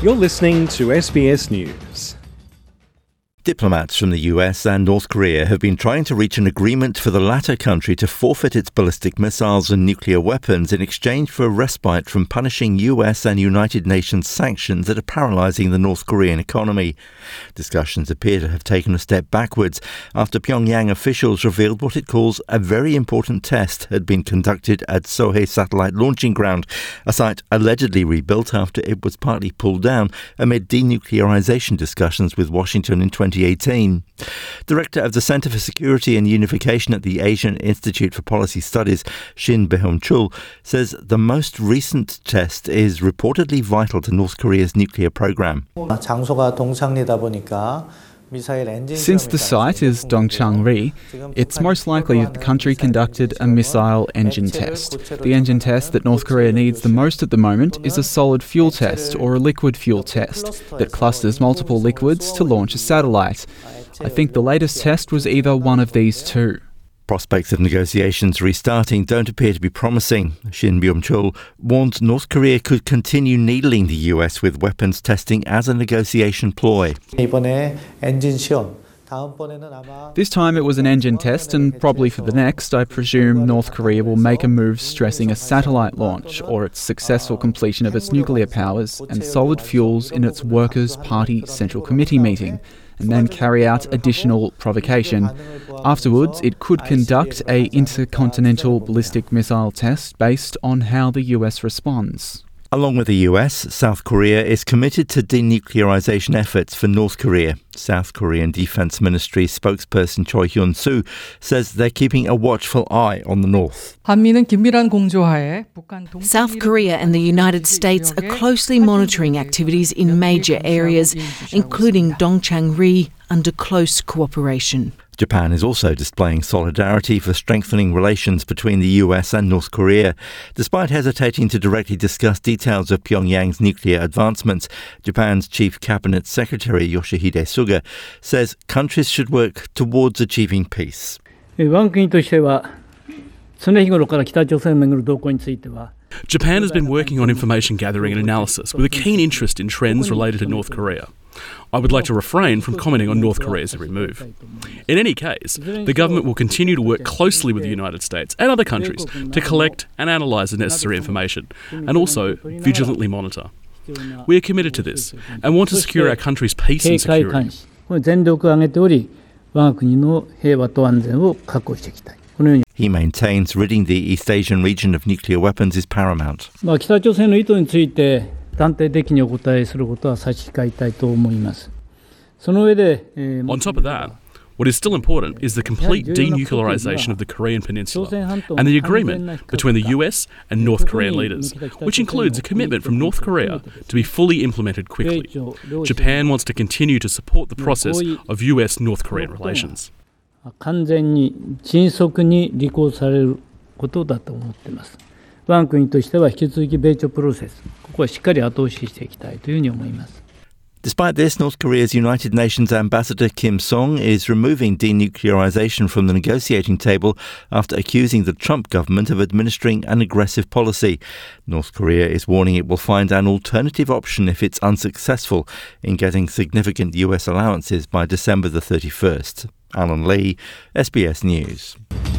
You're listening to SBS News. Diplomats from the US and North Korea have been trying to reach an agreement for the latter country to forfeit its ballistic missiles and nuclear weapons in exchange for a respite from punishing US and United Nations sanctions that are paralysing the North Korean economy. Discussions appear to have taken a step backwards after Pyongyang officials revealed what it calls a very important test had been conducted at Sohae Satellite Launching Ground, a site allegedly rebuilt after it was partly pulled down amid denuclearisation discussions with Washington in 2018. Director of the Centre for Security and Unification at the Asian Institute for Policy Studies, Shin Beom-chul, says the most recent test is reportedly vital to North Korea's nuclear program. Since the site is Dongchang-ri, it's most likely that the country conducted a missile engine test. The engine test that North Korea needs the most at the moment is a solid fuel test or a liquid fuel test that clusters multiple liquids to launch a satellite. I think the latest test was either one of these two. Prospects of negotiations restarting don't appear to be promising. Shin Beom-chul warned North Korea could continue needling the US with weapons testing as a negotiation ploy. This time it was an engine test, and probably for the next, I presume North Korea will make a move stressing a satellite launch or its successful completion of its nuclear powers and solid fuels in its Workers' Party Central Committee meeting, and then carry out additional provocation. Afterwards, it could conduct an intercontinental ballistic missile test based on how the US responds. Along with the US, South Korea is committed to denuclearisation efforts for North Korea. South Korean Defence Ministry spokesperson Choi Hyun-soo says they're keeping a watchful eye on the North. South Korea and the United States are closely monitoring activities in major areas, including Dongchang-ri, under close cooperation. Japan is also displaying solidarity for strengthening relations between the US and North Korea. Despite hesitating to directly discuss details of Pyongyang's nuclear advancements, Japan's Chief Cabinet Secretary Yoshihide Suga says countries should work towards achieving peace. Japan has been working on information gathering and analysis with a keen interest in trends related to North Korea. I would like to refrain from commenting on North Korea's every move. In any case, the government will continue to work closely with the United States and other countries to collect and analyse the necessary information and also vigilantly monitor. We are committed to this and want to secure our country's peace and security. He maintains ridding the East Asian region of nuclear weapons is paramount. On top of that, what is still important is the complete denuclearisation of the Korean Peninsula and the agreement between the US and North Korean leaders, which includes a commitment from North Korea to be fully implemented quickly. Japan wants to continue to support the process of US-North Korean relations. 完全に迅速に履行されることだと思っています。我が国としては引き続き米朝プロセス、ここはしっかり後押ししていきたいというふうに思います。 Despite this, North Korea's United Nations Ambassador Kim Song is removing denuclearisation from the negotiating table after accusing the Trump government of administering an aggressive policy. North Korea is warning it will find an alternative option if it's unsuccessful in getting significant US allowances by December the 31st. Alan Lee, SBS News.